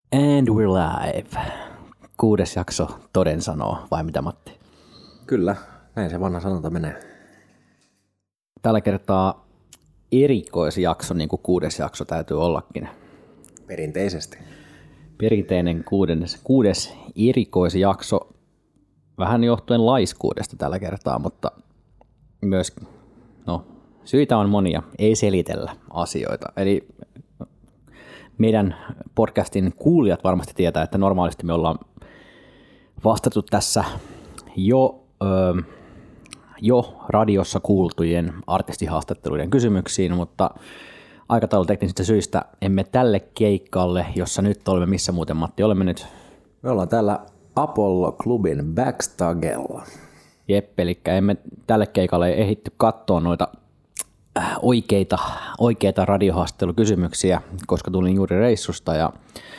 And we're live. 6. jakso toden sanoo, vai mitä Matti? Kyllä, näin se vanha sanonta menee. Tällä kertaa erikoisjakso, niin kuin 6. jakso täytyy ollakin. Perinteisesti. Perinteinen 6. erikoisjakso, vähän johtuen laiskuudesta tällä kertaa, mutta myös, syitä on monia, ei selitellä asioita. Eli meidän podcastin kuulijat varmasti tietää, että normaalisti me ollaan vastattu tässä jo radiossa kuultujen artistihaastatteluiden kysymyksiin, mutta aikatauluteknisistä syistä emme tälle keikalle, jossa nyt olemme, missä muuten Matti olemme nyt? Me ollaan täällä Apollo-klubin backstagella. Jep, eli emme tälle keikalle ehditty katsoa noita oikeita radiohaastattelukysymyksiä, koska tulin juuri reissusta ja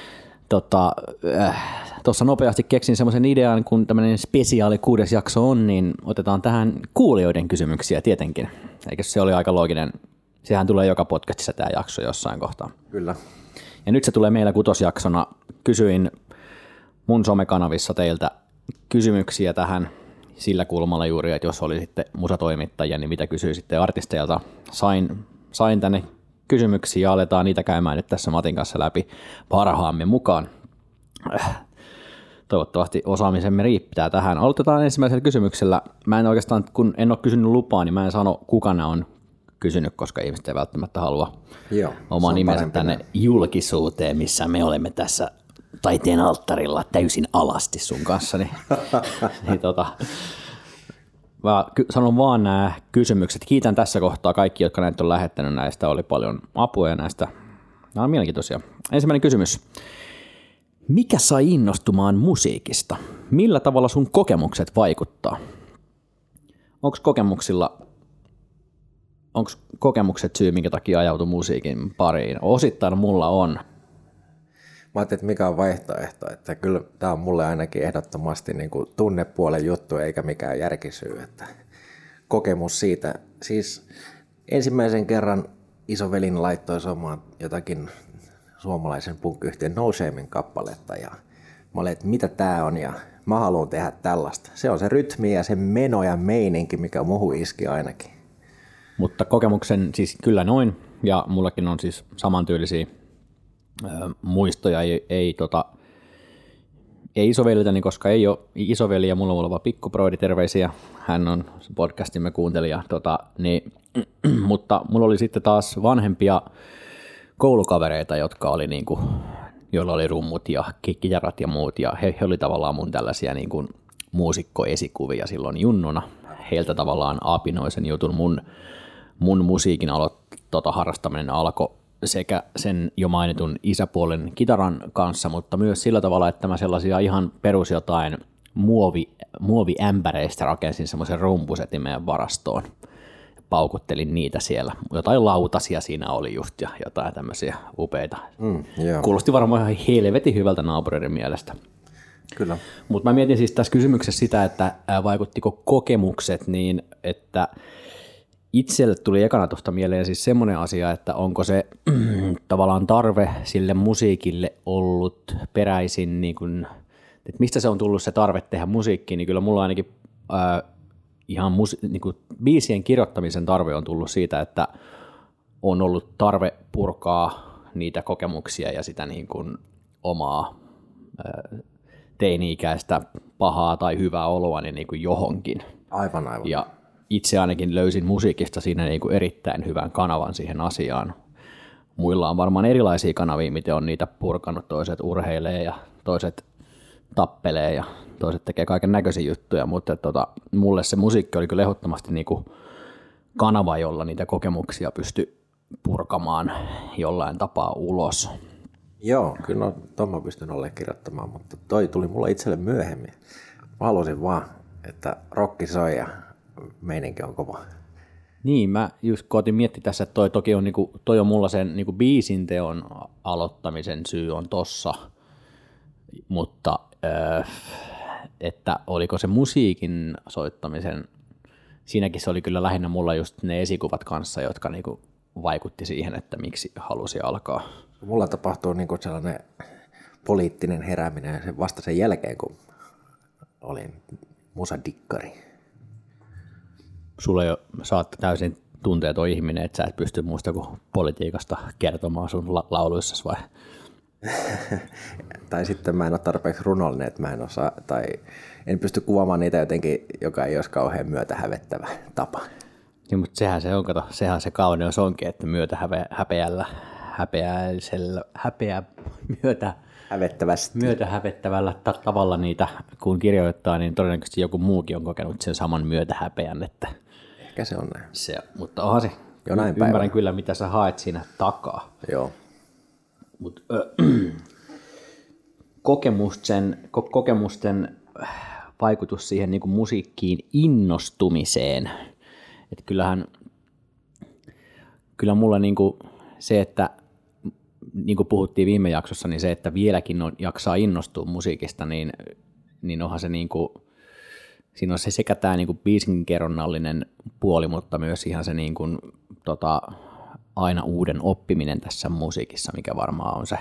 tuossa nopeasti keksin semmoisen idean, kun tämmöinen spesiaali 6. jakso on, niin otetaan tähän kuulijoiden kysymyksiä tietenkin. Eikö se oli aika looginen? Sehän tulee joka podcastissa tämä jakso jossain kohtaa. Kyllä. Ja nyt se tulee meillä 6. jaksona. Kysyin mun somekanavissa teiltä kysymyksiä tähän sillä kulmalla juuri, että jos oli sitten musatoimittajia, niin mitä kysyisitte artisteilta. Sain tänne kysymyksiä ja aletaan niitä käymään nyt tässä Matin kanssa läpi parhaamme mukaan. Toivottavasti osaamisemme riittää tähän. Aloitetaan ensimmäisellä kysymyksellä. Mä en oikeastaan, kun en ole kysynyt lupaa, niin mä en sano, kuka ne on kysynyt, koska ihmiset ei välttämättä halua omaa nimensä tänne julkisuuteen, missä me olemme tässä taiteen alttarilla täysin alasti sun kanssa. Mä sanon vaan nämä kysymykset. Kiitän tässä kohtaa kaikki, jotka näitä on lähettänyt näistä. Oli paljon apua ja näistä. Nämä on mielenkiintoisia. Ensimmäinen kysymys. Mikä sai innostumaan musiikista? Millä tavalla sun kokemukset vaikuttaa? Onko kokemukset syy, minkä takia ajautui musiikin pariin? Osittain mulla on. Mä ajattelin, että mikä on vaihtoehto, että kyllä tämä on mulle ainakin ehdottomasti niin kuin tunnepuolen juttu eikä mikään järkisyy, että kokemus siitä. Siis ensimmäisen kerran isovelin laittoi somaan jotakin suomalaisen punk-yhtiön No Shamen kappaletta ja mä olin, että mitä tää on ja mä haluan tehdä tällaista. Se on se rytmi ja se meno ja meininki, mikä muuhun iski ainakin. Mutta kokemuksen siis kyllä noin ja mullakin on siis samantyylisiä muistoja, ei isoveliltäni, koska ei ole isoveli ja mulla on oleva pikkuproidi, terveisiä, hän on podcastimme kuuntelija, mutta mulla oli sitten taas vanhempia koulukavereita, jotka oli niinku, joilla oli rummut ja kitarat ja muut, ja he oli tavallaan mun tällaisia niinku muusikkoesikuvia silloin junnuna, heiltä tavallaan apinoisen jutun mun musiikin harrastaminen alkoi sekä sen jo mainitun isäpuolen kitaran kanssa, mutta myös sillä tavalla, että mä sellaisia ihan perus jotain muoviämpäreistä rakensin semmoisen rumpusetin meidän varastoon. Paukuttelin niitä siellä. Jotain lautasia siinä oli just ja jotain tämmöisiä upeita. Kuulosti varmaan ihan helvetin hyvältä naapureiden mielestä. Kyllä. Mutta mä mietin siis tässä kysymyksessä sitä, että vaikuttiko kokemukset niin, että itselle tuli ekana tuosta mieleen siis semmoinen asia, että onko se tavallaan tarve sille musiikille ollut peräisin, niin kuin, että mistä se on tullut se tarve tehdä musiikkia, niin kyllä mulla ainakin ihan niin kuin biisien kirjoittamisen tarve on tullut siitä, että on ollut tarve purkaa niitä kokemuksia ja sitä niin kuin omaa teini-ikäistä pahaa tai hyvää oloa niin kuin johonkin. Aivan. Ja itse ainakin löysin musiikista siinä niin kuin erittäin hyvän kanavan siihen asiaan. Muilla on varmaan erilaisia kanavia, miten on niitä purkanut. Toiset urheilee ja toiset tappelee ja toiset tekee kaiken näköisiä juttuja, mutta mulle se musiikki oli kyllä ehdottomasti niin kuin kanava, jolla niitä kokemuksia pystyi purkamaan jollain tapaa ulos. Joo, kyllä ton mä pystyn allekirjoittamaan, mutta toi tuli mulla itselle myöhemmin. Mä halusin vaan, että rokki soi ja meininki on kova. Niin, mä just koitin miettiä tässä, että toi on mulla sen niinku biisin teon aloittamisen syy on tossa, mutta että oliko se musiikin soittamisen, siinäkin se oli kyllä lähinnä mulla just ne esikuvat kanssa, jotka niinku vaikutti siihen, että miksi halusi alkaa. Mulla tapahtuu niinku sellainen poliittinen herääminen vasta sen jälkeen, kun olin musadikkari. Sulla sä oot täysin tunteeton ihminen, että sä et pysty muusta kuin politiikasta kertomaan sun lauluissasi vai? Tai sitten mä en ole tarpeeksi runollinen, että mä en osaa, tai en pysty kuvaamaan niitä jotenkin, joka ei olisi kauhean myötähävettävä tapa. Niin, mutta sehän se kauneus onkin, että myötähävettävällä tavalla niitä, kun kirjoittaa, niin todennäköisesti joku muukin on kokenut sen saman myötähäpeän. Että ehkä se on näin. Mutta onhan se, ymmärrän kyllä, mitä sä haet siinä takaa. Joo. Mut, kokemusten vaikutus siihen niin kuin musiikkiin innostumiseen. Että kyllä mulla niin kuin se, että niin kuin puhuttiin viime jaksossa, niin se, että vieläkin jaksaa innostua musiikista, niin onhan se niin kuin, siinä on se sekä tämä niin kuin biisinkerronnallinen puoli, mutta myös ihan se niin kuin, aina uuden oppiminen tässä musiikissa, mikä varmaan on se,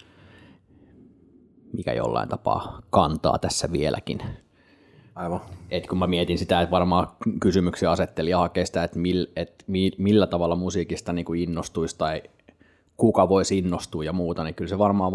mikä jollain tapaa kantaa tässä vieläkin. Aivan. Et kun mä mietin sitä, että varmaan kysymyksiä asettelija hakee sitä, että millä tavalla musiikista niin kuin innostuisi tai kuka voisi innostua ja muuta, niin kyllä se varmaan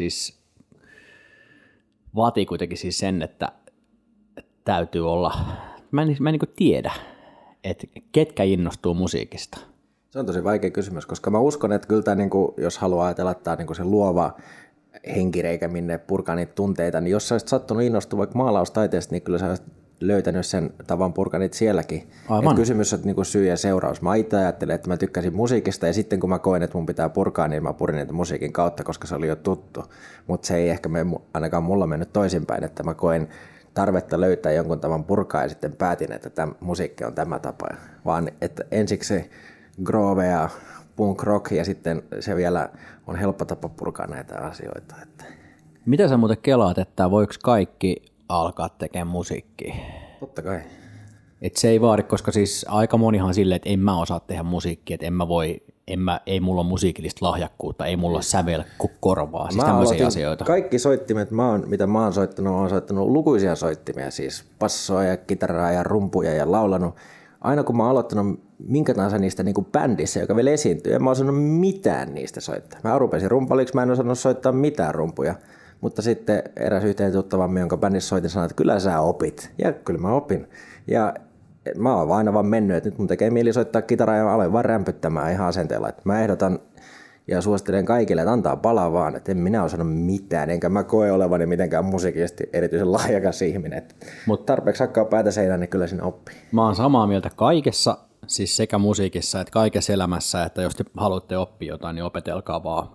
vaatii kuitenkin siis sen, että täytyy olla, mä en niin kuin tiedä, että ketkä innostuu musiikista. Se on tosi vaikea kysymys, koska mä uskon, että kyllä tämä, niin kuin, jos haluaa ajatella, että tämä niin se luova henkireikä, minne purkaa niitä tunteita, niin jos sä olisit sattunut innostua vaikka maalaustaiteesta, niin kyllä sä olisit löytänyt sen tavan purkaa niitä sielläkin. Kysymys on niin kuin syy ja seuraus. Mä itse ajattelen, että mä tykkäsin musiikista, ja sitten kun mä koin, että mun pitää purkaa, niin mä purin niitä musiikin kautta, koska se oli jo tuttu. Mutta se ei ehkä ainakaan mulla mennyt toisinpäin, että mä koin tarvetta löytää jonkun tavan purkaa, ja sitten päätin, että tämä musiikki on tämä tapa. Vaan että ensiksi se groove ja punk rock, ja sitten se vielä on helppo tapa purkaa näitä asioita. Että. Mitä sä muuten kelaat, että voiko kaikki alkaa tekemään musiikkia? Totta kai. Et se ei vaadi, koska siis aika monihan silleen, että en mä osaa tehdä musiikkia, että ei mulla ole musiikillista lahjakkuutta, ei mulla ole sävelkorvaa, siis tämmöisiä asioita. Kaikki soittimet, mitä mä oon soittanut lukuisia soittimia, siis passoa ja kitaraa ja rumpuja ja laulanut. Aina kun mä oon aloittanut minkä tahansa niistä niin kuin bändissä, joka vielä esiintyy, en mä osannut mitään niistä soittaa. Mä rupesin rumpaliksi, mä en osannut soittaa mitään rumpuja. Mutta sitten eräs yhteen tuttavamme, jonka bändissä soitin, sanoi, että kyllä sä opit. Ja kyllä mä opin. Ja mä oon aina vaan mennyt, että nyt mun tekee mieli soittaa kitaraa ja aloin vaan rämpyttämään ihan asenteella. Että mä ehdotan ja suosittelen kaikille, että antaa palaa vaan, että en minä osannut mitään, enkä mä koe olevani mitenkään musiikisesti erityisen lahjakas ihminen. Mutta tarpeeksi hakkaa päätä seinään, niin kyllä sinne oppii. Mä oon samaa mieltä kaikessa, siis sekä musiikissa että kaikessa elämässä, että jos te haluatte oppia jotain, niin opetelkaa vaan.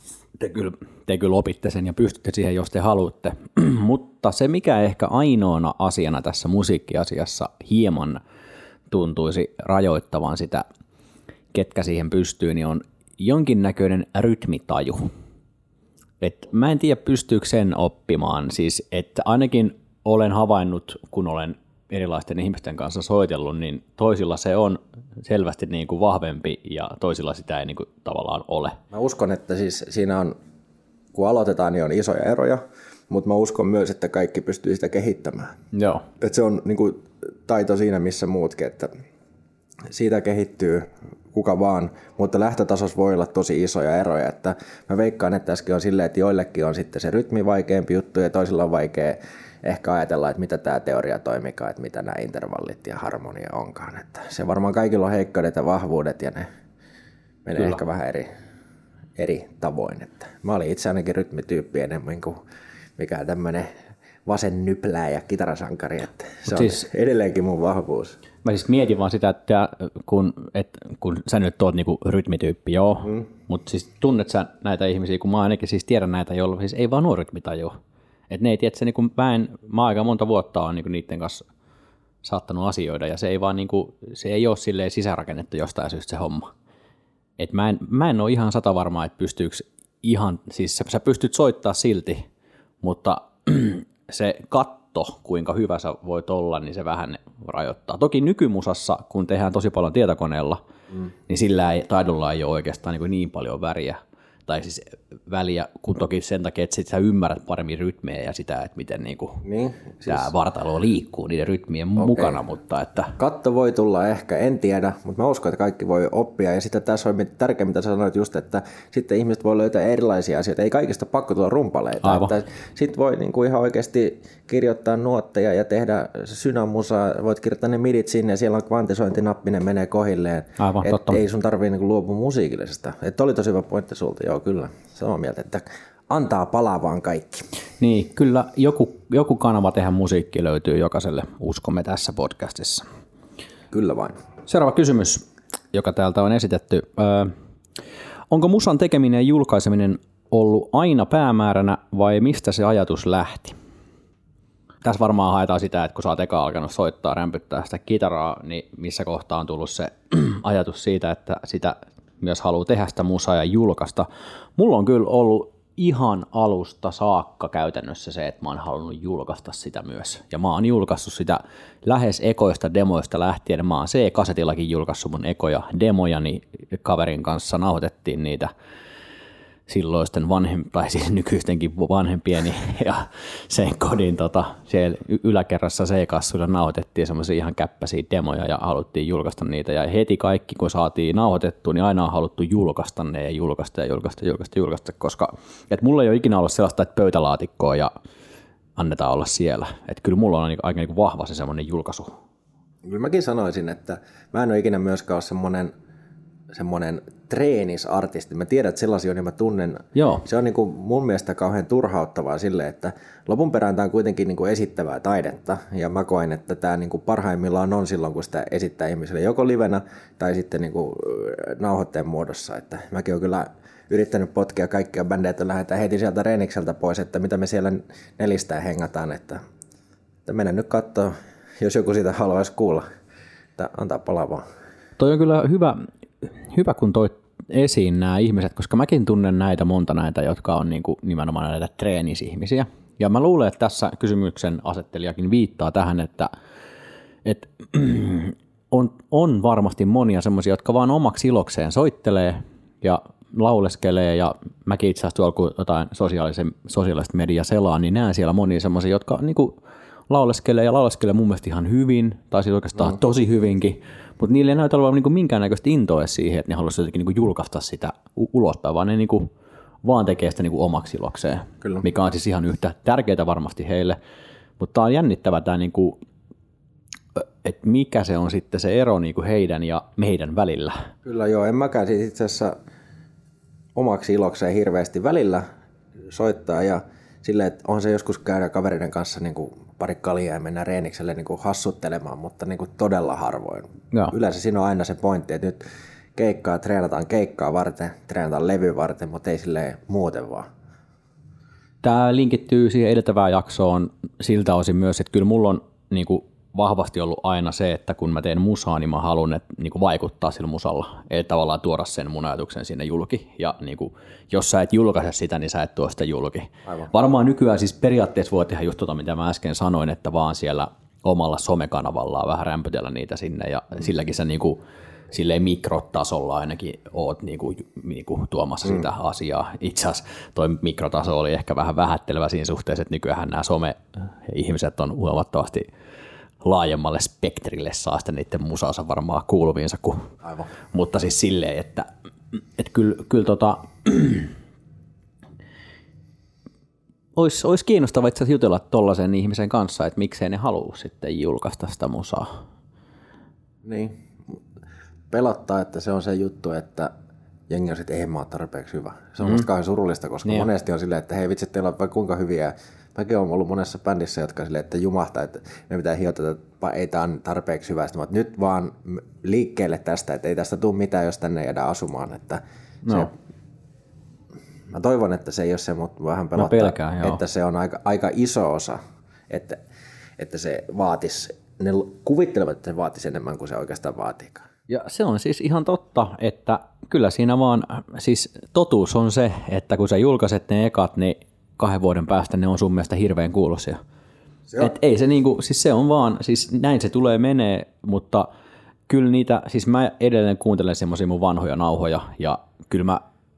Te kyllä opitte sen ja pystytte siihen, jos te haluatte. Mutta se, mikä ehkä ainoana asiana tässä musiikkiasiassa hieman tuntuisi rajoittavan sitä, ketkä siihen pystyy, niin on jonkinnäköinen rytmitaju. Mä en tiedä, pystyykö sen oppimaan. Siis, että ainakin olen havainnut, kun olen erilaisten ihmisten kanssa soitellut, niin toisilla se on selvästi niin kuin vahvempi ja toisilla sitä ei niin kuin tavallaan ole. Mä uskon, että siis siinä on, kun aloitetaan, niin on isoja eroja, mutta mä uskon myös, että kaikki pystyy sitä kehittämään. Joo. Että se on niin kuin taito siinä, missä muutkin, että siitä kehittyy kuka vaan, mutta lähtötasossa voi olla tosi isoja eroja. Että mä veikkaan, että tässäkin on silleen, että joillekin on sitten se rytmi vaikeampi juttu ja toisilla on vaikea ehkä ajatella, että mitä tämä teoria toimikaan, että mitä nämä intervallit ja harmonia onkaan. Että se varmaan kaikilla on heikkoudet ja vahvuudet ja ne menee Kyllä. ehkä vähän eri tavoin. Että mä olin itse ainakin rytmityyppi enemmän kuin mikään tämmöinen vasen nyplää ja kitarasankari, että se siis, on edelleenkin mun vahvuus. Mä siis mietin vaan sitä, että kun sä nyt oot niinku rytmityyppi, joo, mutta siis tunnet sä näitä ihmisiä, kun mä ainakin siis tiedän näitä, joilla siis ei vaan ole rytmitaju. Että ne ei tiedä, että niinku, mä aika monta vuotta on niinku niiden kanssa saattanut asioida, ja se ei vaan niinku, se ei ole silleen sisäänrakennettu jostain syystä se homma. Et mä en ole ihan varma, että pystyykö ihan, siis sä pystyt soittaa silti, mutta se katto, kuinka hyvä sä voit olla, niin se vähän rajoittaa. Toki nykymusassa, kun tehdään tosi paljon tietokoneella, niin sillä taidolla ei ole oikeastaan niin paljon väriä. tai siis väliä, kun toki sen takia, että sit sä ymmärrät paremmin rytmejä ja sitä, että miten niinku tämä vartalo liikkuu niiden rytmien mukana, mutta että... Katto voi tulla ehkä, en tiedä, mutta mä uskon, että kaikki voi oppia, ja sitten tässä on tärkeää, mitä sä sanoit just, että sitten ihmiset voi löytää erilaisia asioita, ei kaikista pakko tulla rumpaleita, sitten voi niinku ihan oikeasti kirjoittaa nuotteja ja tehdä synämusaa, voit kirjoittaa ne midit sinne, ja siellä on kvantisointinappi, ne menee kohilleen, että ei sun tarvii niinku luopua musiikillisesta. Että oli tosi hyvä pointti sulta, joo kyllä, samaa mieltä, että antaa palaa vaan kaikki. Niin, kyllä joku kanava tehdä musiikki löytyy jokaiselle, uskomme tässä podcastissa. Kyllä vain. Seuraava kysymys, joka täältä on esitetty. Onko musan tekeminen ja julkaiseminen ollut aina päämääränä vai mistä se ajatus lähti? Tässä varmaan haetaan sitä, että kun sä oot eka alkanut soittaa, rämpyttää sitä kitaraa, niin missä kohtaa on tullut se ajatus siitä, että sitä myös haluaa tehdä sitä musaa ja julkaista. Mulla on kyllä ollut ihan alusta saakka käytännössä se, että mä oon halunnut julkaista sitä myös. Ja mä oon julkaissut sitä lähes ekoista demoista lähtien. Mä oon C-kasetillakin julkaissut mun ekoja demoja, niin kaverin kanssa nauhoitettiin niitä silloisten tai siis nykyistenkin vanhempieni ja sen kodin siellä yläkerrassa C-kassuilla nauhoitettiin semmoisia ihan käppäisiä demoja ja haluttiin julkaista niitä ja heti kaikki kun saatiin nauhoitettua, niin aina on haluttu julkaista ne ja julkaista, koska et mulla ei ole ikinä ollut sellaista, että pöytälaatikkoa ja annetaan olla siellä. Et kyllä mulla on aika niin vahva se semmoinen julkaisu. Kyllä mäkin sanoisin, että mä en ole ikinä myöskään ole semmoinen treenisartisti. Mä tiedän, että sellaisia, niin mä tunnen. Joo. Se on niin kuin mun mielestä kauhean turhauttavaa sille, että lopun perään tämä on kuitenkin niin kuin esittävää taidetta. Ja mä koen, että tämä niin kuin parhaimmillaan on silloin, kun sitä esittää ihmiselle joko livenä tai sitten niin kuin nauhoitteen muodossa. Että mäkin olen kyllä yrittänyt potkia kaikkia bändejä, että lähdetään heti sieltä Reenikseltä pois, että mitä me siellä nelistään hengataan. Että mennään nyt katsoa, jos joku siitä haluaisi kuulla. Että antaa palaa vaan. Toi on kyllä hyvä, kun toit esiin nämä ihmiset, koska mäkin tunnen monta näitä, jotka on niin kuin nimenomaan näitä treenisihmisiä. Ja mä luulen, että tässä kysymyksen asettelijakin viittaa tähän, että on varmasti monia semmoisia, jotka vaan omaksi ilokseen soittelee ja lauleskelee, ja mäkin itse asiassa tuolla, kun jotain sosiaalista mediaa selaan, niin näen siellä monia semmoisia, jotka niin kuin lauleskelee mun mielestä ihan hyvin, tai siis oikeastaan tosi hyvinkin, mutta niillä ei näytä olevan niin minkäännäköistä intoa siihen, että ne haluaisivat jotenkin niin julkaista sitä ulospäin, vaan ne niin kuin vaan tekee sitä niin kuin omaksi ilokseen, Kyllä. Mikä on siis ihan yhtä tärkeää varmasti heille, mutta tämä on jännittävä tämä, niin kuin, että mikä se on sitten se ero niin kuin heidän ja meidän välillä. Kyllä joo, en mäkään siis itse asiassa omaksi ilokseen hirveästi välillä soittaa ja silleen, että on se joskus käydä kavereiden kanssa niin kuin pari kaljaa ja mennään Reenikselle niin kuin hassuttelemaan, mutta niin kuin todella harvoin. Joo. Yleensä siinä on aina se pointti, että nyt treenataan keikkaa varten, treenataan levy varten, mutta ei silleen muuten vaan. Tämä linkittyy siihen edeltävään jaksoon siltä osin myös, että kyllä mulla on niin kuin vahvasti ollut aina se, että kun mä teen musaa, niin mä haluan niin kuin vaikuttaa sillä musalla, eli tavallaan tuoda sen mun ajatuksen sinne julki, ja niin kuin, jos sä et julkaise sitä, niin sä et tuo sitä julki. Aivan. Varmaan nykyään siis periaatteessa voi tehdä just mitä mä äsken sanoin, että vaan siellä omalla somekanavallaan vähän rämpytellä niitä sinne, ja silläkin sä niin kuin, silleen mikrotasolla ainakin oot niin kuin tuomassa sitä asiaa. Itse asiassa toi mikrotaso oli ehkä vähän vähättelevä siinä suhteessa, että nykyään nämä some-ihmiset on huomattavasti laajemmalle spektrille saa sitten niiden musaansa varmaan kuuluviinsa. Aivan. Mutta siis silleen, että kyllä olisi kiinnostavaa itse asiassa jutella tollaisen ihmisen kanssa, että miksei ne halua sitten julkaista sitä musaa. Niin. Pelottaa, että se on se juttu, että jengi on sitten, ei mä ole tarpeeksi hyvä. Se on musta kauhean surullista, koska monesti on silleen, että hei vitsi, teillä on vaikka kuinka hyviä. Mäkin olen ollut monessa bändissä, jotka silleen, että jumahtaa, että me pitää hiota, että ei tämä on tarpeeksi hyvä. Sitten nyt vaan liikkeelle tästä, että ei tästä tule mitään, jos tänne jäädään asumaan. Että se, mä toivon, että se ei ole se, mutta vähän pelottaa, että se on aika iso osa, että se vaatisi, ne kuvittelevat, että se vaatisi enemmän kuin se oikeastaan vaatiikaan. Ja se on siis ihan totta, että kyllä siinä vaan, siis totuus on se, että kun sä julkaiset ne ekat, niin 2 vuoden päästä ne on sun mielestä hirveän kuuluisia. Et ei se niinku, siis se on vaan, siis näin se tulee menee, mutta kyllä niitä, siis mä edelleen kuuntelen semmoisia mun vanhoja nauhoja ja kyllä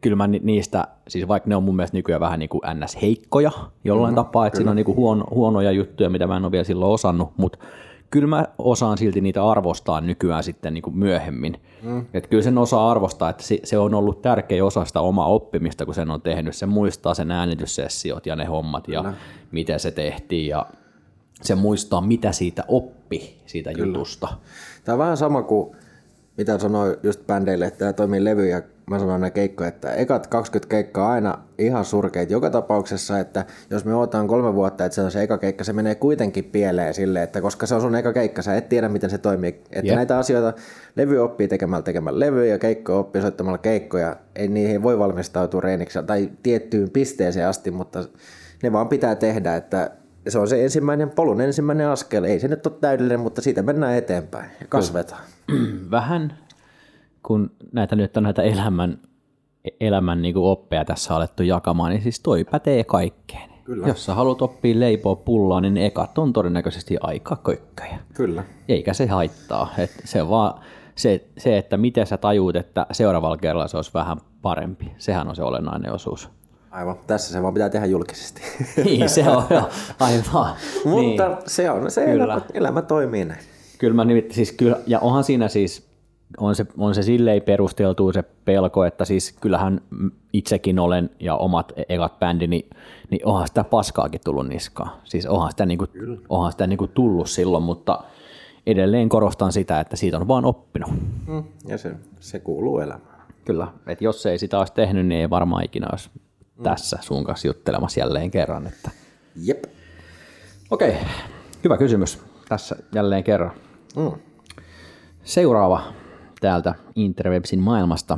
kyllä mä niistä, siis vaikka ne on mun mielestä nykyään vähän niin kuin NS-heikkoja jollain tapaa, että siinä on niin kuin huonoja juttuja, mitä mä en ole vielä silloin osannut, mutta kyllä mä osaan silti niitä arvostaa nykyään sitten niin kuin myöhemmin. Että kyllä sen osaa arvostaa, että se on ollut tärkeä osa sitä omaa oppimista, kun sen on tehnyt. Se muistaa sen äänityssessiot ja ne hommat ja miten se tehtiin ja se muistaa, mitä siitä oppi siitä jutusta. Tämä on vähän sama kuin mitä sanoin just bändeille, että tämä toimii levy ja mä sanoin ne keikkoja, että ekat 20 keikkaa aina ihan surkeita joka tapauksessa, että jos me odotaan 3 vuotta, että se on se eka keikka, se menee kuitenkin pieleen silleen, että koska se on sun eka keikka, sä et tiedä miten se toimii. Että näitä asioita levy oppii tekemällä levyjä ja keikko oppii soittamalla keikkoja, ei niihin voi valmistautua reeniksi tai tiettyyn pisteeseen asti, mutta ne vaan pitää tehdä, että se on se polun ensimmäinen askel, ei se nyt ole täydellinen, mutta siitä mennään eteenpäin ja kasvetaan. Vähän kun nyt on näitä elämän niin kuin oppeja tässä alettu jakamaan, niin siis toi pätee kaikkeen. Kyllä. Jos sä haluat oppia leipoa pullaa, niin ne ekat on todennäköisesti aika kökköjä. Kyllä. Eikä se haittaa. Se on vaan se, että miten sä tajuut, että seuraavalla kerralla se olisi vähän parempi. Sehän on se olennainen osuus. Aivan. Tässä se vaan pitää tehdä julkisesti. Niin, se on jo. Aivan. Mutta niin. se on se elämä toimii näin. Kyllä siis kyllä, ja onhan siinä siis, on se silleen perusteltu se pelko, että siis kyllähän itsekin olen ja omat ekat bändini, niin onhan sitä paskaakin tullut niskaan. Siis onhan sitä niinku tullut silloin, mutta edelleen korostan sitä, että siitä on vaan oppinut. Ja se kuuluu elämään. Kyllä, että jos ei sitä olisi tehnyt, niin ei varmaan ikinä olisi tässä sun kanssa juttelemassa jälleen kerran. Että... Jep. Okei, hyvä kysymys tässä jälleen kerran. Seuraava täältä Interwebsin maailmasta.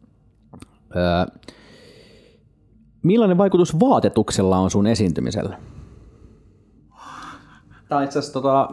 Millainen vaikutus vaatetuksella on sun esiintymiselle? Tämä on itse asiassa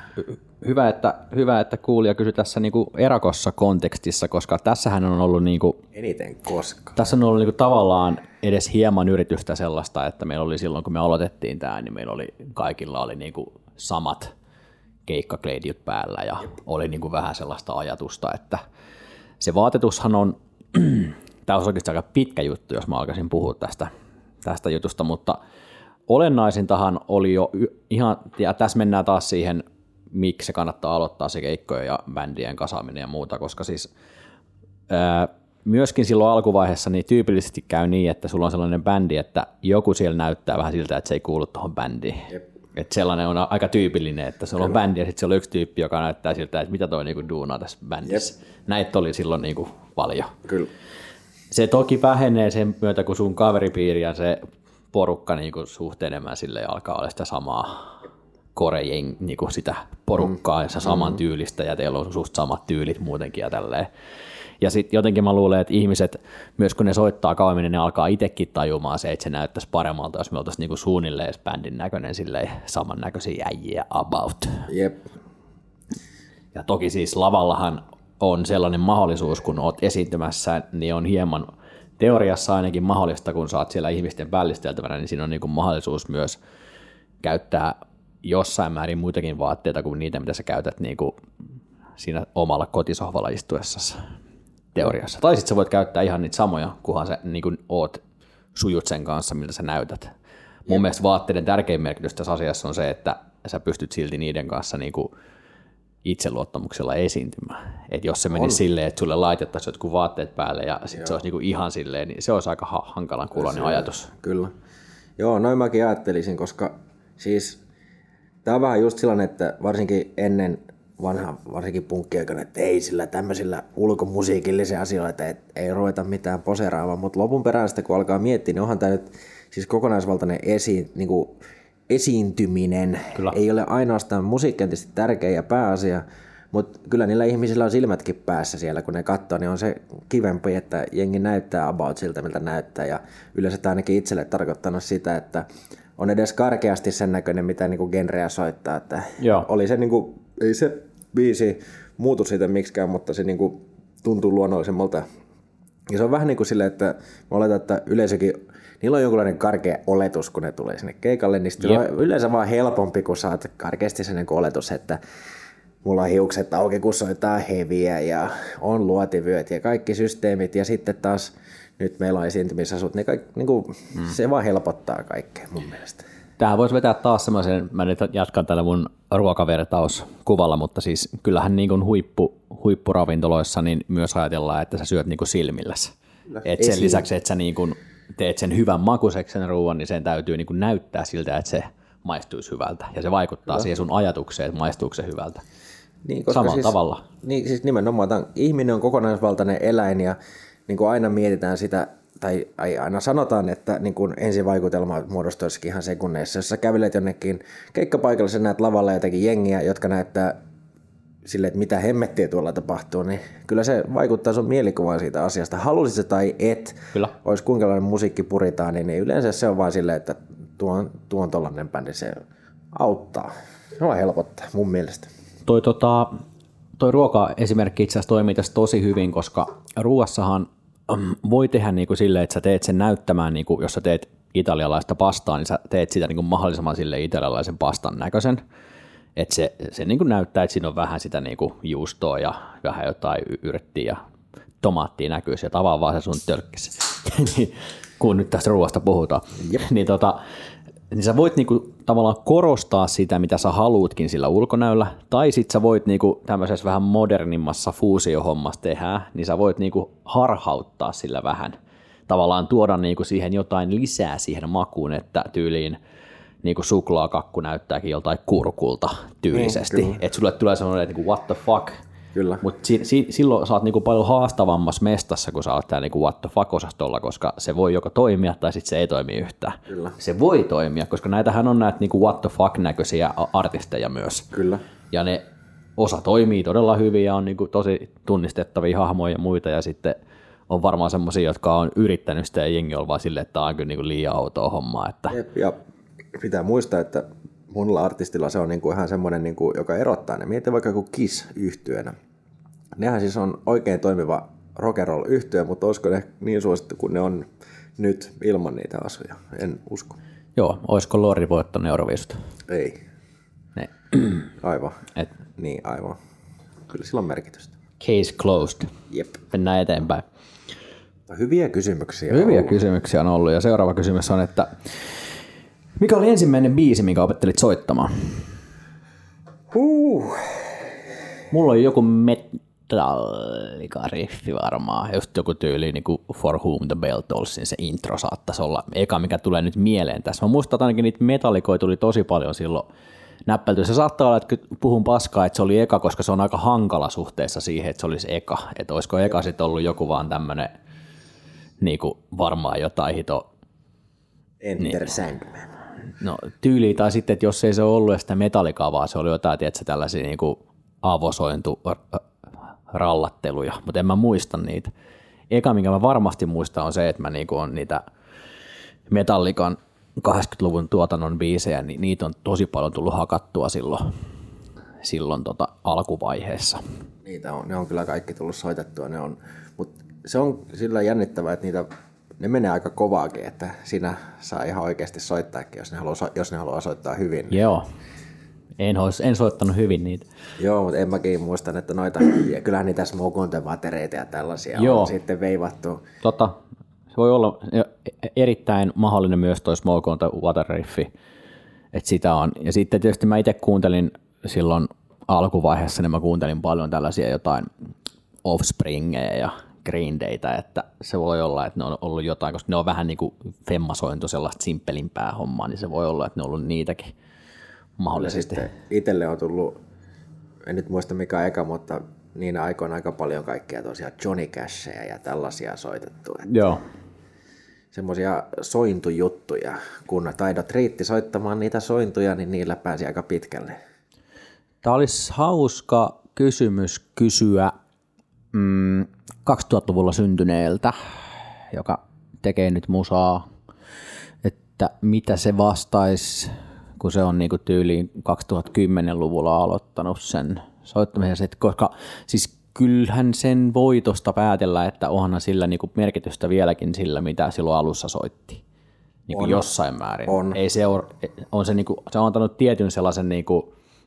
hyvä, että kuulija kysyi tässä niinku erakossa kontekstissa, koska tässähän on ollut niinku, eniten koskaan. Tässä on ollut niinku tavallaan edes hieman yritystä sellaista, että meillä oli silloin, kun me aloitettiin tämä, niin meillä oli kaikilla oli niinku samat keikkakleidit päällä ja oli niinku vähän sellaista ajatusta, että se vaatetushan on, tämä on oikeastaan aika pitkä juttu, jos mä alkaisin puhua tästä jutusta, mutta olennaisintahan oli jo ihan, ja tässä mennään taas siihen, miksi se kannattaa aloittaa se keikkojen ja bändien kasaaminen ja muuta, koska siis myöskin silloin alkuvaiheessa niin tyypillisesti käy niin, että sulla on sellainen bändi, että joku siellä näyttää vähän siltä, että se ei kuulu tuohon bändiin. Että sellainen on aika tyypillinen, että sulla on bändi ja sitten siellä on yksi tyyppi, joka näyttää siltä, että mitä toi niinku duunaa tässä bändissä. Näitä oli silloin niinku paljon. Kyllä. Se toki vähenee sen myötä, kun sun kaveripiiri ja se porukka niinku suht enemmän sille alkaa olla sitä samaa niinku sitä porukkaa ja saman tyylistä ja teillä on suht samat tyylit muutenkin ja tälleen. Ja sitten jotenkin mä luulen, että ihmiset, myös kun ne soittaa kauemmin, niin ne alkaa itsekin tajumaan se, että se näyttäisi paremmalta, jos me oltaisiin niinku suunnilleen bändin näköinen silleen samannäköisiä äijiä about. Jep. Ja toki siis lavallahan on sellainen mahdollisuus, kun oot esiintymässä, niin on hieman teoriassa ainakin mahdollista, kun sä oot siellä ihmisten pällisteltävänä, niin siinä on niinku mahdollisuus myös käyttää jossain määrin muitakin vaatteita kuin niitä, mitä sä käytät niinku siinä omalla kotisohvalla istuessasi teoriassa. Tai sitten sä voit käyttää ihan niitä samoja, kunhan sä niin kun oot sujut sen kanssa, miltä sä näytät. Mun mielestä vaatteiden tärkein merkitys tässä asiassa on se, että sä pystyt silti niiden kanssa niin kuin itseluottamuksella esiintymään. Et jos se menisi silleen, että sulle laitettaisiin jotkut vaatteet päälle ja sitten se olisi niin kuin ihan silleen, niin se olisi aika hankalan kuuloinen ajatus. Kyllä. Joo, noin mäkin ajattelisin, koska siis tämä on vähän just sellainen, että varsinkin ennen varsinkin punkkiaikana, että ei sillä tämmöisillä ulkomusiikillisia asioilla, että ei ruveta mitään poseeraamaan, mutta lopun perään sitten kun alkaa miettiä, niin onhan tämä nyt siis kokonaisvaltainen esiintyminen. Kyllä. Ei ole ainoastaan musiikki on tietysti tärkeä ja pääasia, mutta kyllä niillä ihmisillä on silmätkin päässä siellä, kun ne katsoo, niin on se kivempi, että jengi näyttää about siltä, miltä näyttää, ja yleensä tämä ainakin itselle tarkoittanut sitä, että on edes karkeasti sen näköinen, mitä niinku genreä soittaa, että oli se niinku, ei se biisi muutu siitä miksikään, mutta se niinku tuntuu luonnollisemmalta. Ja se on vähän niin kuin silleen, että mä oletan, että yleisökin, niillä on jonkunlainen karkea oletus, kun ne tulee sinne keikalle, niin sitten on yleensä vaan helpompi, kun saat karkeasti sen niin oletus, että mulla on hiukset auki, kun soittaa heviä ja on luotivyöt ja kaikki systeemit, ja sitten taas nyt meillä on esiintymisasut, niin, se vaan helpottaa kaikkea mun mielestä. Tähän voisi vetää taas semmoisen, mä nyt jatkan tällä mun ruokavertauskuvalla, mutta siis kyllähän niin kuin huippuravintoloissa niin myös ajatellaan, että sä syöt niin kuin silmilläsi. Et sen lisäksi, että sä niin kuin teet sen hyvän makuiseksi sen ruoan, niin sen täytyy niin kuin näyttää siltä, että se maistuisi hyvältä. Ja se vaikuttaa siihen sun ajatukseen, että maistuuko se hyvältä. Niin, samalla tavalla. Niin, siis nimenomaan ihminen on kokonaisvaltainen eläin ja niin kuin aina mietitään sitä, tai aina sanotaan, että niin kuin ensivaikutelma muodostuisikin ihan sekunneissa. Jos sä kävelet jonnekin keikkapaikalle, sä näet lavalla jotakin jengiä, jotka näyttää sille, että mitä hemmettiä tuolla tapahtuu, niin kyllä se vaikuttaa sun mielikuvaan siitä asiasta. Halusit se tai et, olisi kuinka musiikki puritaan, niin yleensä se on vaan silleen, että tuon tollainen bändi, se auttaa. Se on helpottaa mun mielestä. Toi ruoka-esimerkki itse asiassa toimii tässä tosi hyvin, koska ruoassahan voi tehdä niin kuin silleen, että sä teet sen näyttämään, niin kuin jos sä teet italialaista pastaa, niin sä teet sitä niin kuin mahdollisimman sille italialaisen pastan näköisen. Että se niin kuin näyttää, että siinä on vähän sitä niin kuin juustoa ja vähän jotain yrttiä ja tomaattia näkyy ja tavaa vaan se sun tölkkissä. Kun nyt tästä ruoasta puhutaan. Niin sä voit niinku tavallaan korostaa sitä, mitä sä haluutkin sillä ulkonäöllä, tai sit sä voit niinku tämmöisessä vähän modernimmassa fuusiohommassa tehdä, niin sä voit niinku harhauttaa sillä vähän. Tavallaan tuoda niinku siihen jotain lisää siihen makuun, että tyyliin niinku suklaakakku näyttääkin joltain kurkulta tyylisesti. Että sulle tulee semmoinen, että niinku what the fuck. Mutta silloin sä oot niinku paljon haastavammassa mestassa, kun sä oot täällä niinku what the fuck-osastolla, koska se voi joko toimia tai sitten se ei toimi yhtään. Kyllä. Se voi toimia, koska näitähän on näitä niinku what the fuck-näköisiä artisteja myös. Kyllä. Ja ne osa toimii todella hyvin ja on niinku tosi tunnistettavia hahmoja ja muita, ja sitten on varmaan semmoisia, jotka on yrittänyt sitä ja jengi on vaan silleen, että tämä on kyllä niinku liian outoa hommaa. Että... Ja pitää muistaa, että monella artistilla se on niinku ihan semmoinen, niinku, joka erottaa ne. Mieti vaikka joku Kiss-yhtyeenä. Nehän siis on oikein toimiva rock and roll -yhtye, mutta olisiko ne niin suosittu kuin ne on nyt ilman niitä asuja? En usko. Joo, olisiko Lordi voittanut Euroviisut? Ei. Ne. Aivan. Niin, aivan. Kyllä sillä on merkitystä. Case closed. Jep. Mennään eteenpäin. Hyviä kysymyksiä kysymyksiä on ollut, ja seuraava kysymys on, että mikä oli ensimmäinen biisi, minkä opettelit soittamaan? Mulla oli joku Metallica-riffi varmaan, just joku tyyli niin kuin For Whom the Bell Tolls, se intro saattaisi olla eka, mikä tulee nyt mieleen tässä. Mä muistan, että ainakin niitä metallikoja tuli tosi paljon silloin näppäilty. Se saattaa olla, että puhun paskaa, että se oli eka, koska se on aika hankala suhteessa siihen, että se olisi eka. Että olisiko eka sitten ollut joku vaan tämmönen, niin kuin varmaan jotain hito. Enter Sandman. No tyyli, tai sitten, että jos ei se ollut edes sitä metallikaa, vaan se oli jotain, tiedätkö, tällaisia niin kuin avosointurallatteluja, mutta en mä muista niitä. Eka, minkä mä varmasti muistan, on se, että mä niin kuin on niitä Metallican 80-luvun tuotannon biisejä, niin niitä on tosi paljon tullut hakattua silloin alkuvaiheessa. Ne on kyllä kaikki tullut soitettua, mutta se on sillä jännittävää, että ne menee aika kovaakin, että siinä saa ihan oikeasti soittaakin, jos ne haluaa soittaa hyvin. Joo, en soittanut hyvin niitä. Joo, mutta en mäkin muistan, että ja kyllähän niitä Smoke on the Watereita ja tällaisia on sitten veivattu. Se voi olla erittäin mahdollinen myös toi Smoke on the Water-riffi, että sitä on. Ja sitten tietysti mä itse kuuntelin silloin alkuvaiheessa, niin mä kuuntelin paljon tällaisia jotain Offspringeja ja Green Daytä, että se voi olla, että ne on ollut jotain, koska ne on vähän niin kuin femmasointu sellaista simppelimpää hommaa, niin se voi olla, että ne on ollut niitäkin mahdollisesti. Itselle on tullut, en nyt muista mikä eka, mutta niinä aikoina aika paljon kaikkea tosiaan Johnny Cashia ja tällaisia soitettu. Joo. Semmoisia sointujuttuja, kun taidot riitti soittamaan niitä sointuja, niin niillä pääsi aika pitkälle. Tämä olisi hauska kysymys kysyä 2000-luvulla syntyneeltä, joka tekee nyt musaa, että mitä se vastaisi, kun se on niinku tyyliin 2010-luvulla aloittanut sen soittamisen, koska siis kyllähän sen voi tosta päätellä, että onhan sillä niinku merkitystä vieläkin sillä, mitä silloin alussa soitti. Niinku jossain määrin. On. Ei se on antanut tietyn sellaisen niinku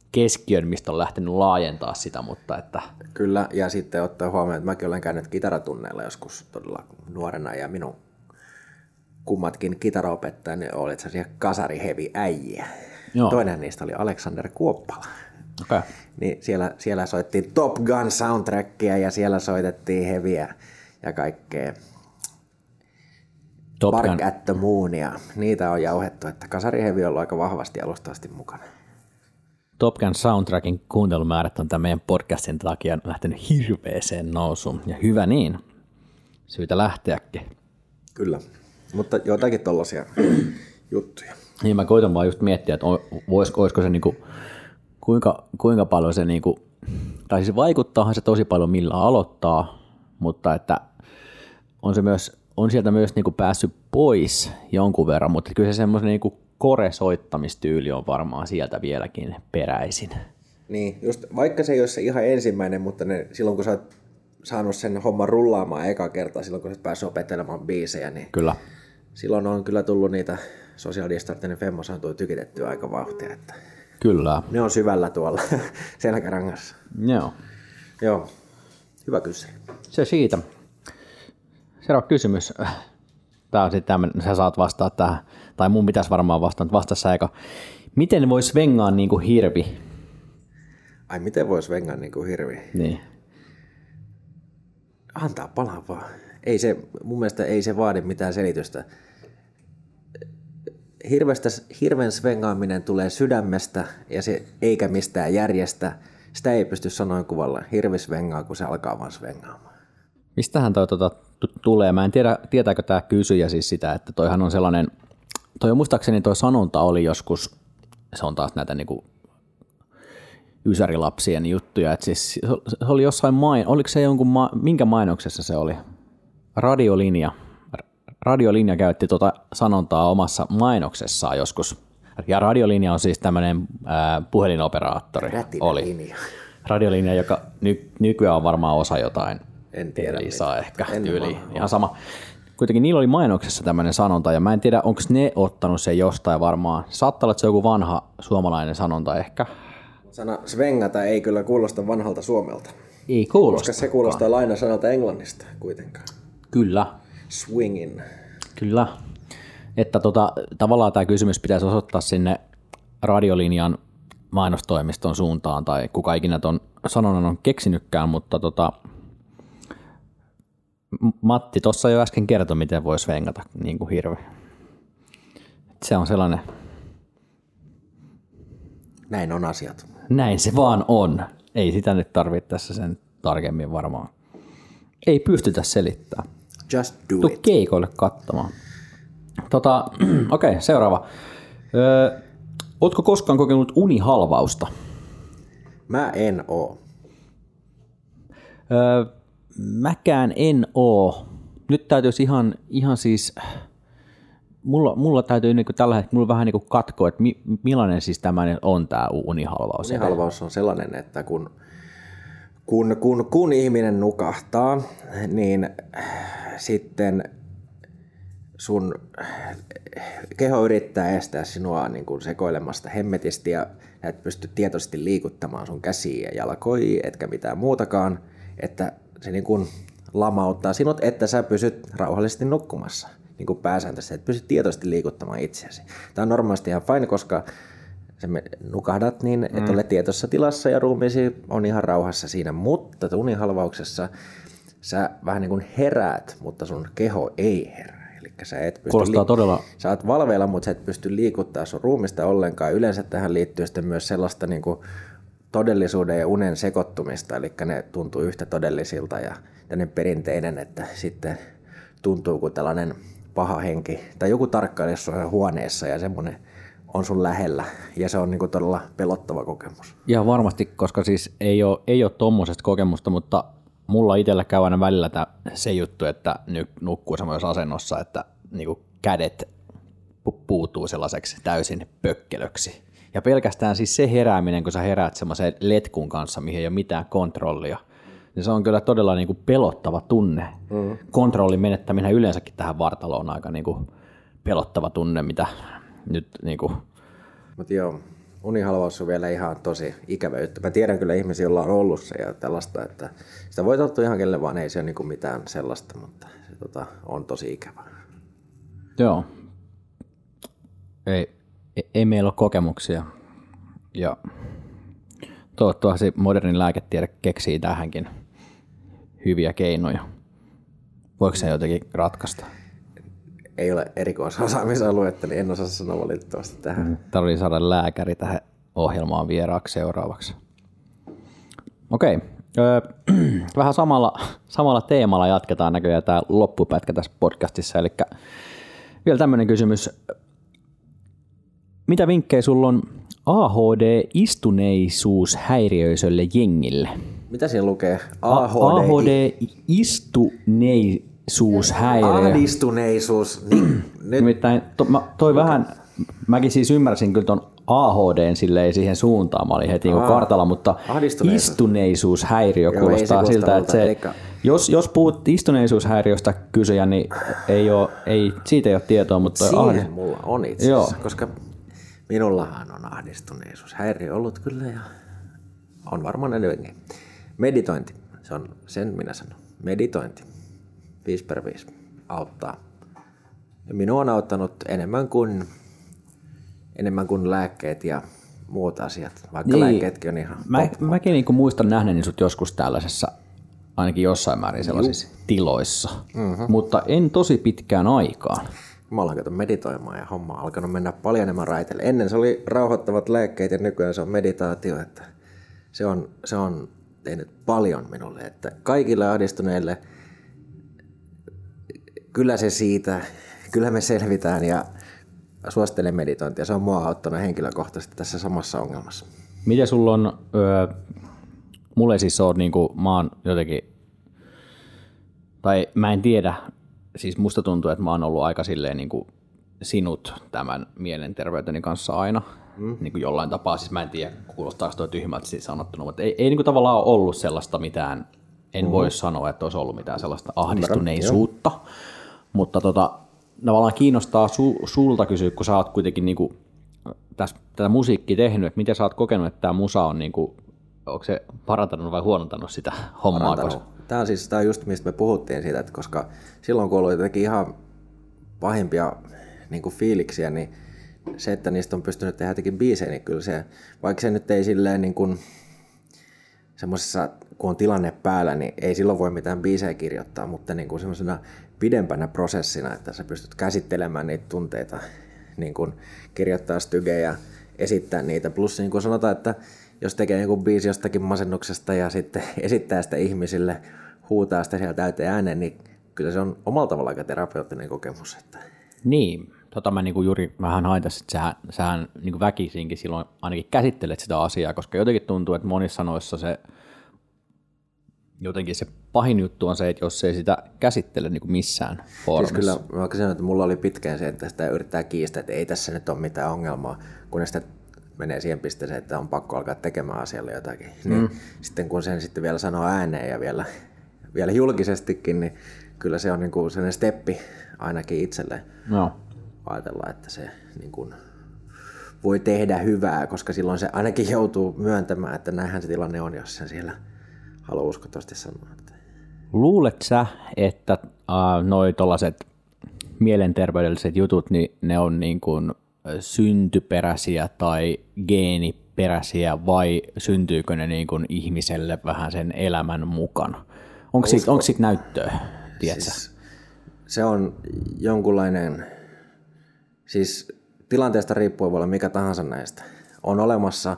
keskiön, mistä on lähtenyt laajentaa sitä, mutta että... Kyllä, ja sitten ottaa huomioon, että mäkin olen käynyt kitaratunneilla joskus todella nuorena, ja minun kummatkin kitaraopettajani olivat sellaisia kasarihevi äijiä. Joo. Toinen niistä oli Alexander Kuoppala. Okay. Niin siellä soittiin Top Gun soundtrackia, ja siellä soitettiin heviä ja kaikkea. Bark at the Moonia. Niitä on jauhettu, että kasarihevi on ollut aika vahvasti alusta asti mukana. Top Gun soundtrackin kuuntelumäärät on tämän meidän podcastin takia lähtenyt hirveeseen nousuun. Ja hyvä niin. Syytä lähteäkin. Kyllä, mutta jotakin tollaisia juttuja. Niin mä koitan vaan just miettiä, että olisiko se niinku, kuinka paljon se niinku, tai siis vaikuttaahan se tosi paljon millä aloittaa, mutta että on sieltä myös niinku päässyt pois jonkun verran, mutta kyllä se semmoisen niinku kore-soittamistyyli on varmaan sieltä vieläkin peräisin. Niin, just vaikka se ei ole se ihan ensimmäinen, mutta silloin kun sä oot saanut sen homman rullaamaan eka kertaa, silloin kun sä oot päässyt opettelemaan biisejä, niin kyllä. Silloin on kyllä tullut niitä Social Distortin Femmos on tullut tykitettyä aika vauhtia. Että kyllä. Ne on syvällä tuolla selkärangassa. Joo, hyvä kysymys. Se siitä. Seuraava kysymys. Tämä on sitten tämmöinen, sä saat vastaa tähän, tai mun pitäisi varmaan vastata sä eka. Miten vois vengaa niin kuin hirvi? Ai miten vois vengaa niin kuin hirvi? Niin. Antaa palaa vaan. Mun mielestä ei se vaadi mitään selitystä. Hirven svengaaminen tulee sydämestä ja se eikä mistään järjestä. Sitä ei pysty sanoin kuvalla. Hirvi svengaa, kun se alkaa vaan svengaamaan. Mistähän toi tulee? Mä en tiedä, tietääkö tämä kysyjä siis sitä, että toihan on sellainen, muistaakseni toi sanonta oli joskus, se on taas näitä niinku ysärilapsien juttuja, että siis se oli jossain oliko se minkä mainoksessa se oli? Radiolinja käytti tuota sanontaa omassa mainoksessaan joskus. Ja Radiolinja on siis tämmöinen puhelinoperaattori. Radiolinja, joka nykyään on varmaan osa jotain. En tiedä. Lisaa ehkä tyyli. Ihan sama. Kuitenkin niillä oli mainoksessa tämmöinen sanonta, ja mä en tiedä, onko ne ottanut sen jostain varmaan. Saattaa olla, että se on joku vanha suomalainen sanonta ehkä. Sana svengata ei kyllä kuulosta vanhalta suomelta. Ei kuulosta. Koska se kuulostaa lainasanalta englannista kuitenkaan. Kyllä. Swingin. Kyllä. Että tavallaan tämä kysymys pitäisi osoittaa sinne Radiolinjan mainostoimiston suuntaan, tai kuka ikinä ton sanonnan on keksinytkään, mutta Matti tuossa jo äsken kertoi, miten voisi vengata niin kuin hirveä. Se on sellainen. Näin on asiat. Näin se vaan on. Ei sitä nyt tarvitse tässä sen tarkemmin varmaan. Ei pystytä selittämään. Just do it. Keikoille katsomaan. Okei, seuraava. Ootko koskaan kokenut unihalvausta? Mä en oo. Mäkään en oo. Nyt täytyisi ihan siis, mulla täytyy niinku tällä hetkellä mulla vähän niinku katkoa, että millainen siis tämä on tämä unihalvaus. Unihalvaus on sellainen, että kun ihminen nukahtaa, niin sitten sun keho yrittää estää sinua niin kuin sekoilemasta hemmetisti ja et pysty tietoisesti liikuttamaan sun käsiä ja jalkoja, etkä mitään muutakaan, että se niin kuin lamauttaa sinut, että sä pysyt rauhallisesti nukkumassa, niin kuin pääsääntöisesti, että pysyt tietoisesti liikuttamaan itseäsi. Tämä on normaalisti ihan fine, koska sä nukahdat niin, et ole tietoisessa tilassa ja ruumiisi on ihan rauhassa siinä, mutta unihalvauksessa sä vähän niin kuin heräät, mutta sun keho ei herää. Sä et pysty todella. Sä oot valveilla, mutta sä et pysty liikuttaa sun ruumista ollenkaan. Yleensä tähän liittyy sitten myös sellaista niin kuin todellisuuden ja unen sekoittumista, eli ne tuntuu yhtä todellisilta ja tämmöinen perinteinen, että sitten tuntuu kuin tällainen paha henki tai joku tarkkailija sun huoneessa ja semmoinen on sun lähellä ja se on niin kuin todella pelottava kokemus. Ja varmasti, koska siis ei ole tommosesta kokemusta, mutta mulla itsellä käy aina välillä se juttu, että nukkuu semmoisessa asennossa, että niinku kädet puutuu sellaiseksi täysin pökkelöksi. Ja pelkästään siis se herääminen, kun sä heräät semmoisen letkun kanssa, mihin ei ole mitään kontrollia, niin se on kyllä todella niinku pelottava tunne. Kontrollin menettäminen yleensäkin tähän vartaloon on aika niinku pelottava tunne, mitä nyt niinku. Mutta joo, unihalvaus on vielä ihan tosi ikävä juttu. Mä tiedän kyllä ihmisiä, joilla on ollut se ja tällaista, että sitä voi tottua ihan kelle vaan, ei se ole niin kuin mitään sellaista, mutta se on tosi ikävä. Joo. Ei meillä ole kokemuksia ja toivottavasti modernin lääketiede keksii tähänkin hyviä keinoja. Voiko se jotenkin ratkaista? Ei ole erikoisosaamisaluetta, niin en osaa sanoa valitettavasti tähän. Tarvitsee saada lääkäri tähän ohjelmaan vieraaksi seuraavaksi. Okei. Vähän samalla teemalla jatketaan näköjään tämä loppupätkä tässä podcastissa. Eli vielä tämmöinen kysymys. Mitä vinkkejä sulla on AHD-istuneisuushäiriöiselle jengille? Mitä siinä lukee? AHD-istuneisuushäiriö. Ahdistuneisuus. Niin, nimittäin mäkin siis ymmärsin kyllä ton AHDn silleen siihen suuntaan, mä olin heti kartalla, mutta istuneisuushäiriö kuulostaa siltä, että se, jos puhut istuneisuushäiriöstä kysyjä, niin siitä ei ole tietoa. Mutta siihen mulla on itse asiassa, koska minullahan on ahdistuneisuushäiriö ollut kyllä ja on varmaan edelleenkin. Meditointi, sen minä sanon. Meditointi, 5/5, auttaa. Ja minua on auttanut enemmän kuin lääkkeet ja muut asiat, vaikka niin, lääkkeetkin on ihan mäkin niin muistan nähneeni sut joskus tällaisessa, ainakin jossain määrin sellaisissa tiloissa, mutta en tosi pitkään aikaan. Mä olen alkanut meditoimaan ja homma on alkanut mennä paljon enemmän raiteille. Ennen se oli rauhoittavat lääkkeet ja nykyään se on meditaatio, että se on tehnyt paljon minulle, että kaikille ahdistuneille kyllä me selvitään ja suosittelen meditointia. Se on mua auttanut henkilökohtaisesti tässä samassa ongelmassa. Miten sulla on, mulla ei siis ole, niinku, mä oon jotenkin, tai mä en tiedä, siis musta tuntuu, että mä oon ollut aika silleen niinku sinut tämän mielenterveyteni kanssa aina, niinku jollain tapaa, siis mä en tiedä, kuulostaako toi tyhmältä sanottuna, mutta ei niinku tavallaan ole ollut sellaista mitään, en voi sanoa, että olisi ollut mitään sellaista ahdistuneisuutta, mutta tavallaan kiinnostaa sulta kysyä, kun sä oot kuitenkin niinku tätä musiikkia tehnyt, että miten sä oot kokenut, että tämä musa on, niinku, onko se parantanut vai huonontanut sitä hommaa? Tämä on just mistä me puhuttiin siitä, että koska silloin kun on ollut jotenkin ihan pahimpia niinku fiiliksiä, niin se, että niistä on pystynyt tehdä jotenkin biisejä, niin kyllä se, vaikka se nyt ei silleen niin kuin semmoisessa, kun on tilanne päällä, niin ei silloin voi mitään biisejä kirjoittaa, mutta niin kuin semmoisena pidempänä prosessina, että sä pystyt käsittelemään niitä tunteita, niin kuin kirjoittaa stygejä, esittää niitä. Plus niin kuin sanotaan, että jos tekee joku biisi jostakin masennuksesta ja sitten esittää sitä ihmisille, huutaa sitä siellä täyteen ääneen, niin kyllä se on omalla tavalla aika terapeuttinen kokemus. Että. Niin, mä niinku juuri vähän haitas, että sähän niinku väkisinkin silloin ainakin käsittelet sitä asiaa, koska jotenkin tuntuu, että monissa sanoissa se jotenkin se pahin juttu on se, että jos ei sitä käsittele niin kuin missään foorumissa. Siis kyllä, mä sanon, että mulla oli pitkään se, että sitä yrittää kiistää, että ei tässä nyt ole mitään ongelmaa, kun sitä menee siihen pisteeseen, että on pakko alkaa tekemään asialle jotakin. Niin sitten kun sen sitten vielä sanoo ääneen ja vielä julkisestikin, niin kyllä se on niin kuin sellainen steppi ainakin itselleen. No. Ajatella, että se niin kuin voi tehdä hyvää, koska silloin se ainakin joutuu myöntämään, että näinhän se tilanne on, jos sen siellä haluaa uskottavasti sanoa. Luulet sä, että noi tollaiset mielenterveydelliset jutut, niin ne on niin kuin syntyperäisiä tai geeniperäisiä vai syntyykö ne niin kuin ihmiselle vähän sen elämän mukana? Onko siitä näyttöä, tiedätkö? Siis, se on jonkunlainen, siis tilanteesta riippuen voi olla mikä tahansa näistä. On olemassa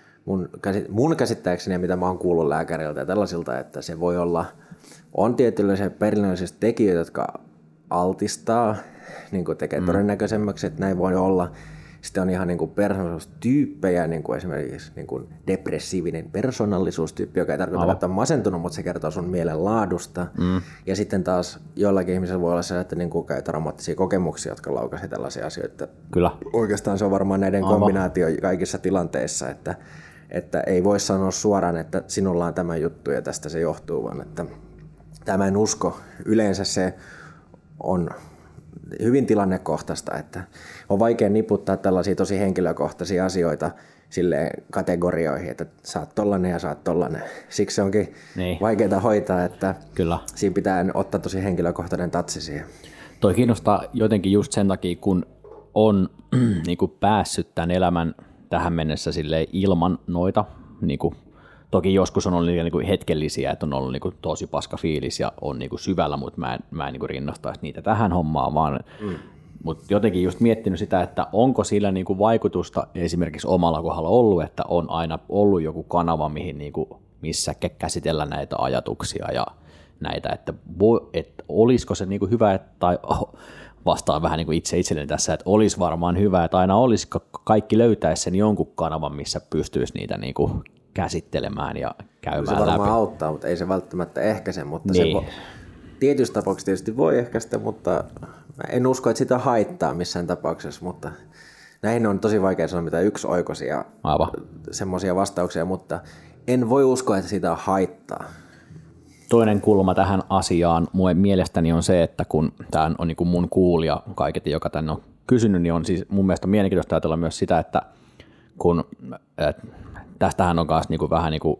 mun käsittääkseni, mitä mä oon kuullut lääkäriltä ja tällaisilta, että se voi olla, on tietynlaisia perinnöllisiä tekijöitä, jotka altistaa, niin kuin tekee todennäköisemmäksi, että näin voi olla. Sitten on ihan niin kuin persoonallisuustyyppejä, niin kuin esimerkiksi niin kuin depressiivinen persoonallisuustyyppi, joka ei tarkoita, että on masentunut, mutta se kertoo sun mielenlaadusta. Ja sitten taas jollakin ihmisellä voi olla se, että niin kuin käy traumaattisia kokemuksia, jotka laukaisivat tällaisia asioita. Kyllä. Oikeastaan se on varmaan näiden kombinaatio kaikissa tilanteissa, että ei voi sanoa suoraan, että sinulla on tämä juttu ja tästä se johtuu, vaan että tämä en usko. Yleensä se on hyvin tilannekohtaista, että on vaikea niputtaa tällaisia tosi henkilökohtaisia asioita silleen kategorioihin, että sä oot tollanen ja sä oot tollanen. Siksi se onkin vaikeaa hoitaa, että Kyllä. siinä pitää ottaa tosi henkilökohtainen tatsi siihen. Toi kiinnostaa jotenkin just sen takia, kun on niin kuin päässyt tämän elämän tähän mennessä silleen ilman noita. Niin kuin, toki joskus on ollut niin kuin hetkellisiä, että on ollut niin kuin tosi paska fiilis ja on niin kuin syvällä, mutta mä en niin kuin rinnastaisi niitä tähän hommaan, vaan mutta jotenkin just miettinyt sitä, että onko sillä niin kuin vaikutusta esimerkiksi omalla kohdalla ollut, että on aina ollut joku kanava, mihin niin kuin, missä käsitellään näitä ajatuksia ja näitä, että olisiko se niin kuin hyvä, tai vastaan vähän niin kuin itse itselleni tässä, että olisi varmaan hyvä, että aina olisiko kaikki löytäisi sen jonkun kanavan, missä pystyisi niitä niin kuin käsittelemään ja käymään läpi. Se varmaan auttaa, mutta ei se välttämättä ehkäise, mutta niin. Se tietyissä tapauksissa tietysti voi ehkäistä, mutta en usko, että sitä haittaa missään tapauksessa, mutta näihin on tosi vaikea sanoa mitään yksioikoisia semmoisia vastauksia, mutta en voi uskoa, että sitä haittaa. Toinen kulma tähän asiaan mielestäni on se, että kun tämä on niin kuin mun kuulija kaiketi, joka tänne on kysynyt, niin on siis mun mielestä mielenkiintoista ajatella myös sitä, että kun tästähän on myös niin kuin vähän niin kuin,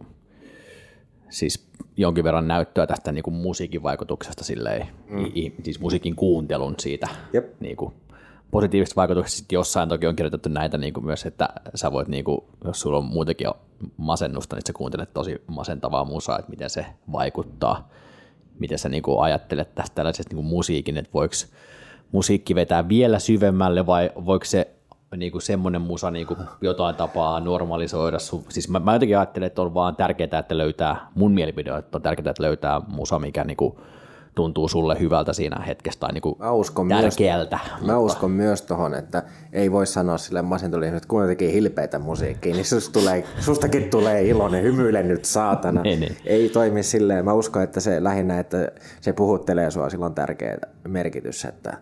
siis jonkin verran näyttöä tästä niin kuin musiikin vaikutuksesta silleen, siis musiikin kuuntelun siitä niin kuin positiivisesta vaikutuksesta. Sitten jossain toki on kirjoitettu näitä niin kuin myös, että sä voit, niin kuin, jos sulla on muutenkin masennusta, niin sä kuuntelet tosi masentavaa musaa, että miten se vaikuttaa, miten sä niin kuin ajattelet tästä tällaisesta niin kuin musiikin, että voiko musiikki vetää vielä syvemmälle vai voiko se niin kuin semmoinen musa niin kuin jotain tapaa normalisoida. Siis mä jotenkin ajattelen, että on vaan tärkeää, että löytää, mun mielipide, että on tärkeää, että löytää musa, mikä niin kuin tuntuu sulle hyvältä siinä hetkessä tai niin kuin tärkeältä. Mä uskon myös tohon, että ei voi sanoa sille masentuneelle, että kun ne tekee hilpeitä musiikkia, niin sustakin tulee iloinen, hymyile nyt saatana. Ei toimi silleen. Mä uskon, että se lähinnä, että se puhuttelee sua, sillä on tärkeä merkitys, että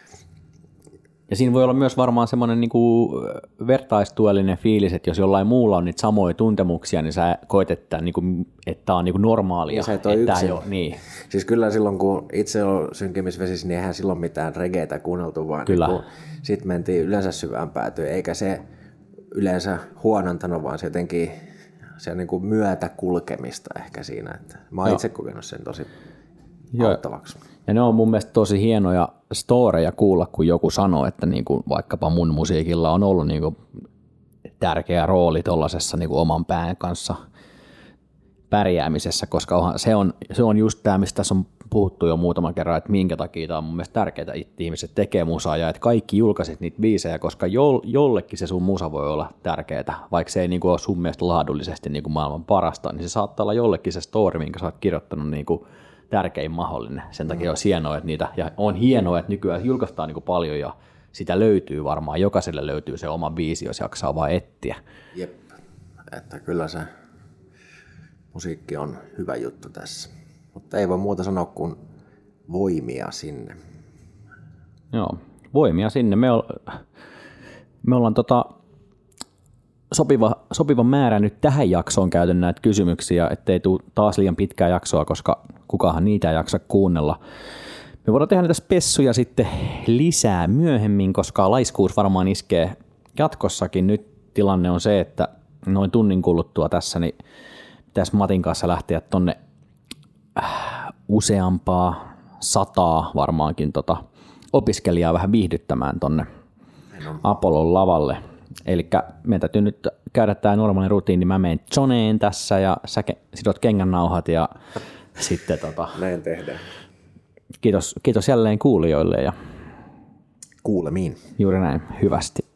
ja siinä voi olla myös varmaan semmoinen niin kuin vertaistuellinen fiilis, että jos jollain muulla on niitä samoja tuntemuksia, niin sä koet, että tämä on niin kuin normaalia. Ja sä et ole yksin. Niin. Siis kyllä silloin, kun itse on synkemisvesissä, niin eihän silloin mitään regeitä kuunneltu, vaan niin sitten mentiin yleensä syvään päätyyn, eikä se yleensä huonontanut, vaan se jotenkin se niin kuin myötä kulkemista ehkä siinä. Että mä oon itse kokenut sen tosi auttavaksi. Ja ne on mun mielestä tosi hienoja storeja kuulla, kun joku sanoo, että niin kuin vaikkapa mun musiikilla on ollut niin kuin tärkeä rooli tuollaisessa niin kuin oman pään kanssa pärjäämisessä, koska se on just tämä, mistä tässä on puhuttu jo muutaman kerran, että minkä takia tämä on mun mielestä tärkeää, että ihmiset tekee musaa ja että kaikki julkaisit niitä biisejä, koska jollekin se sun musa voi olla tärkeää, vaikka se ei niin kuin ole sun mielestä laadullisesti niin kuin maailman parasta, niin se saattaa olla jollekin se story, minkä sä oot kirjoittanut niin kuin tärkein mahdollinen. Sen takia on hienoa, että niitä, ja on hienoa, että nykyään julkaistaan niin kuin paljon ja sitä löytyy varmaan, jokaiselle löytyy se oma biisi, jos jaksaa vaan etsiä. Jep, että kyllä se musiikki on hyvä juttu tässä, mutta ei voi muuta sanoa kuin voimia sinne. Joo, voimia sinne. Me ollaan sopiva määrä nyt tähän jaksoon käytän näitä kysymyksiä, ettei tule taas liian pitkää jaksoa, koska kukaanhan niitä ei jaksa kuunnella. Me voidaan tehdä näitä spessuja sitten lisää myöhemmin, koska laiskuus varmaan iskee jatkossakin. Nyt tilanne on se, että noin tunnin kuluttua tässä, niin pitäisi Matin kanssa lähteä tonne useampaa 100 varmaankin opiskelijaa vähän viihdyttämään tonne Apollon lavalle. Eli meidän täytyy nyt käydä tämä normaali rutiini. Mä menen Joneen tässä ja sä sidot kengännauhat ja sitten näin tehdään. Kiitos jälleen kuulijoille ja kuulemiin. Juuri näin, hyvästi.